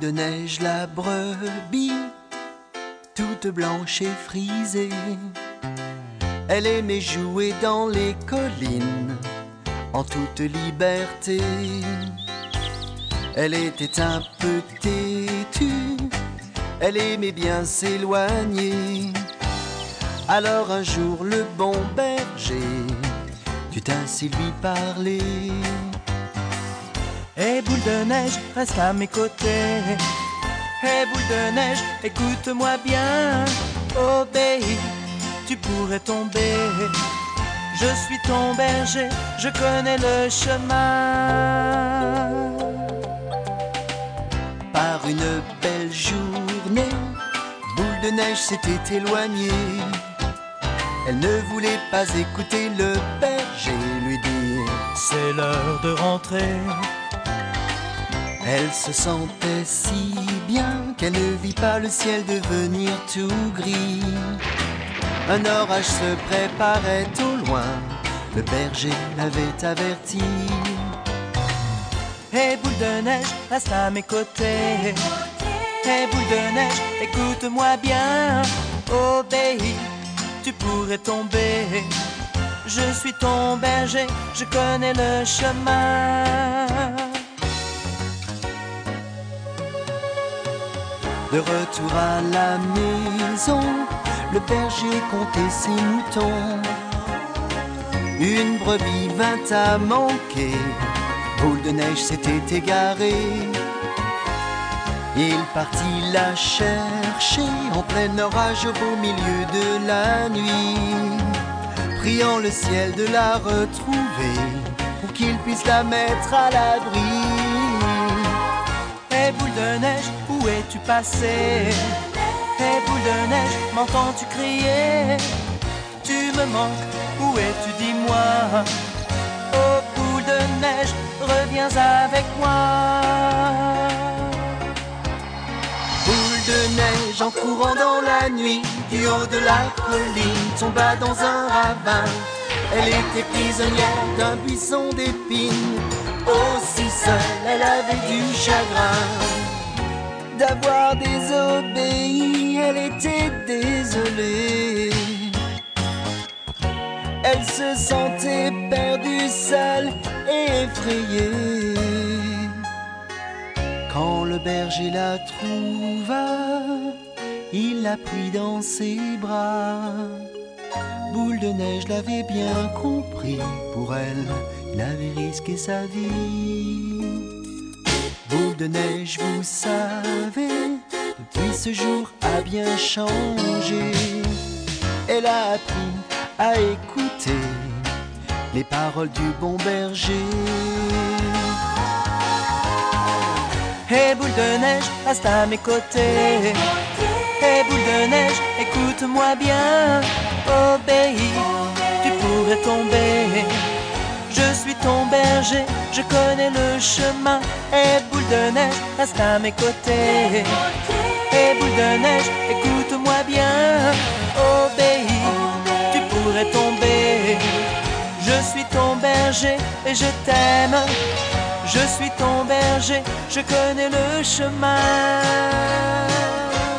de neige, la brebis, toute blanche et frisée. Elle aimait jouer dans les collines, en toute liberté. Elle était un peu têtue, elle aimait bien s'éloigner. Alors un jour le bon berger dut ainsi lui parler. Hé boule de neige, reste à mes côtés. Hé boule de neige, écoute-moi bien. Obéis, tu pourrais tomber. Je suis ton berger, je connais le chemin. Par une belle journée, boule de neige s'était éloignée. Elle ne voulait pas écouter le berger lui dire: c'est l'heure de rentrer. Elle se sentait si bien qu'elle ne vit pas le ciel devenir tout gris. Un orage se préparait au loin, le berger l'avait averti. Hé boule de neige, reste à mes côtés. Hé boule de neige, écoute-moi bien. Obéis, tu pourrais tomber. Je suis ton berger, je connais le chemin. De retour à la maison, le berger comptait ses moutons. Une brebis vint à manquer, boule de neige s'était égarée. Il partit la chercher en plein orage au beau milieu de la nuit, priant le ciel de la retrouver pour qu'il puisse la mettre à l'abri. Hé boule de neige, où es-tu passé? Hé boule de neige, m'entends-tu crier? Tu me manques, où es-tu, dis-moi? Oh boule de neige, reviens avec moi. Boule de neige en courant dans la nuit, du haut de la colline tomba dans un ravin. Elle était prisonnière d'un buisson d'épines. Aussi seule, elle avait du chagrin d'avoir désobéi. Elle était désolée. Elle se sentait perdue, seule et effrayée. Quand le berger la trouva, il la prit dans ses bras. Boule de neige l'avait bien compris, pour elle, il avait risqué sa vie. Boule de neige, vous savez, depuis ce jour a bien changé. Elle a appris à écouter les paroles du bon berger. Hé boule de neige, reste à mes côtés. Hé boule de neige, écoute-moi bien. Obéis, tu pourrais tomber. Je suis ton berger, je connais le chemin. Hé boule de neige, reste à mes côtés. Hé boule de neige, écoute-moi bien. Obéis, tu pourrais tomber. Je suis ton berger et je t'aime. Je suis ton berger, je connais le chemin.